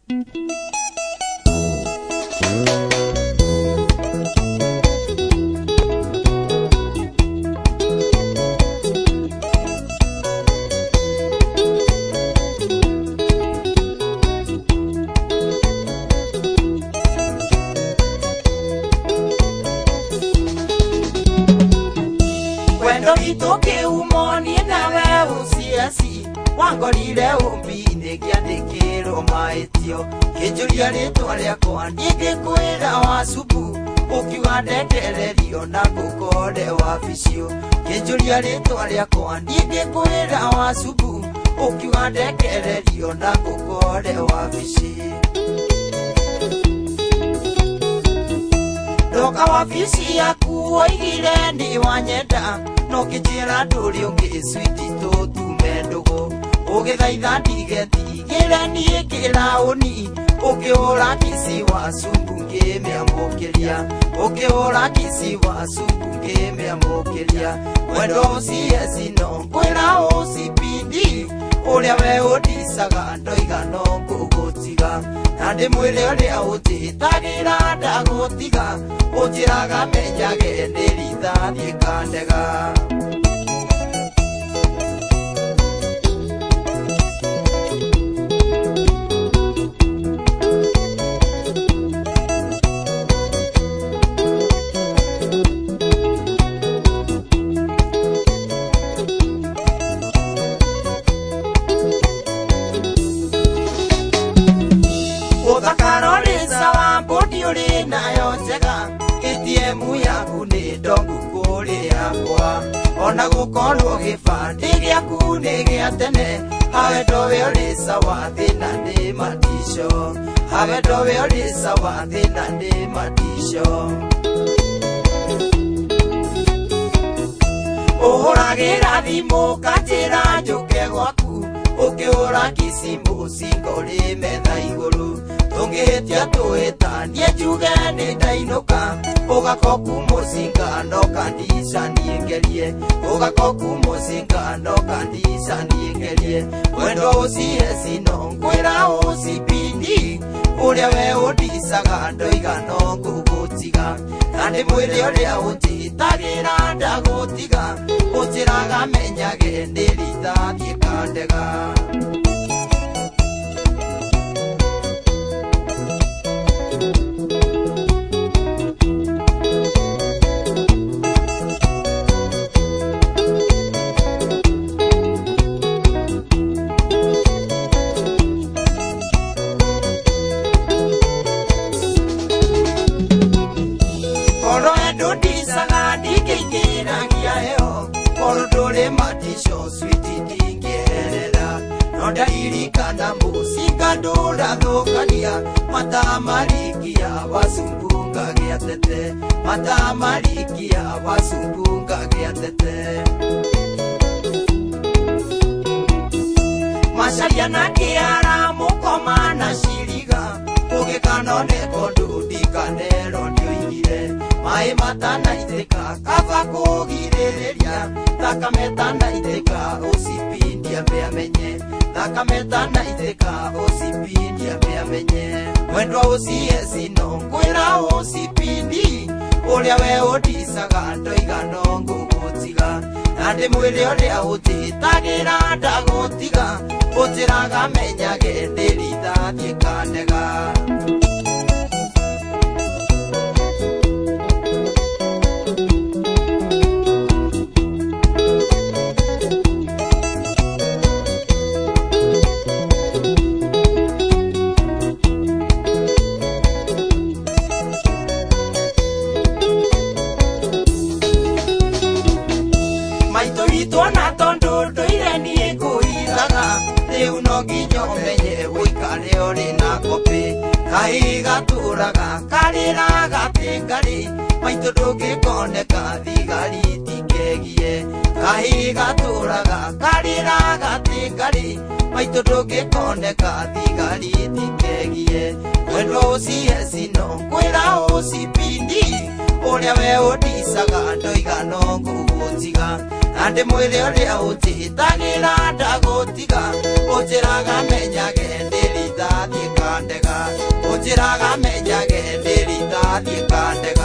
Itoke umoni nawe usiasi wangorire umbine giandikiro maitio kijuria ritwa riakwa ndigĩkwĩra wacubu ukiuga ndendererio na ngũkore wabicio kijuria ritwa riakwa ndigĩkwĩra wacubu ukiuga ndendererio na ngũkore wabici ndoka wabici yaku oigire ni wanyenda no kijira nduri ungi switi to tume ndugu ugithaitha ndigetigire nie kirauni ukiora kisi wa cumbu ngimiamukiria ukiora kisi wa cumbu ngimiamukiria wendo ucieci no ngwira ucipindi uria we undicaga ndoiga no ngũgũtiga na ndĩmwĩre ũrĩa ũnjĩtagĩra ndagũtiga ũnjĩraga menyage nĩrithathiĩ kandega ATM yaku nĩ ndongu kũrĩ yakwa ona gũkorwo gĩbandĩ gĩaku nĩ gĩa tene hawe ndowe ũrĩ sawa thĩna nĩ matisho hawe ndowe ũrĩ sawa thĩna nĩ matisho ũhũragĩra thimũ kanjĩra njũke gwaku ũkĩhũra kĩsimũ cingorĩ metha igũrũ tũngĩhĩtia tũhĩtanie njuge nĩ ndainũka ũgakoku mũcinga no kandisa niĩngerie ũgakoku mũcinga no kandisa niĩngerie wendo ũcieci no ngwĩra ũcipindi ũrĩa we ũndicaga ndoiga no ngũgũtiga na ndĩmwĩre ũrĩa ũnjĩtagĩra ndagũtiga ũnjĩraga menyage nĩrithathiĩ kandega ndairikana mũcinga ndũrathũkania matamarikia wacumbunga gĩa tete matamarikia wacumbunga gĩa tete macaria na kĩara mũkoma na ciriga ũgĩkanoneko ndũndikanero ndioigire maĩ matanaitĩka kaba kũgirĩrĩria thakame tanaitĩka ũcipindia meamenye thakame tanaitĩka ũcipindia meamenye wendo ũcieci no ngwĩra ũcipindi ũrĩa we ũndicaga ndoiga no ngũgũtiga na ndĩmwĩre ũrĩa ũnjĩtagĩra ndagũtiga ũnjĩraga menyage nĩrithathiĩ kandega Twana tondo ndoire niĩ ngũithaga rĩu no nginya ũmenye ũikare ũrĩ na kopĩ kahĩ gatũraga karĩraga tĩngarĩ maitũ ndũngĩkoneka thigari tikegie kahĩ gatũraga karĩraga tĩngarĩ maitũ ndũngĩkoneka thigari tikegie wendo ũcieci no ngwĩra ũcipindi ũrĩa we ũndicaga ndoiga no ngũgũtiga na ndĩmwĩre ũrĩa ũnjĩtagĩra ndagũtiga ũnjĩraga menyage nĩrithathiĩ kandega njiraga menyage ndĩritathie kandega